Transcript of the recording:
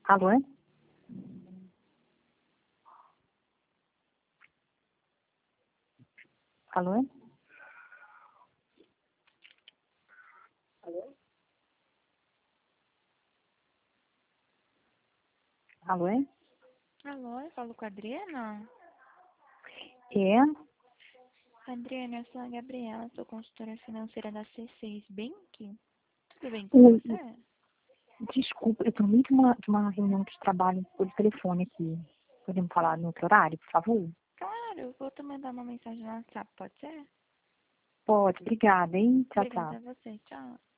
Alô? Alô? Alô? Alô, eu falo com a Adriana? É? Adriana, eu sou a Gabriela, sou consultora financeira da C6 Bank. Tudo bem com Oi, você? desculpa, eu tô muito de uma reunião de trabalho por telefone aqui. Podemos falar no outro horário, por favor? Claro, eu vou te mandar uma mensagem no WhatsApp, pode ser? Pode, obrigada, hein? Tchau, Obrigada tchau. a você, tchau.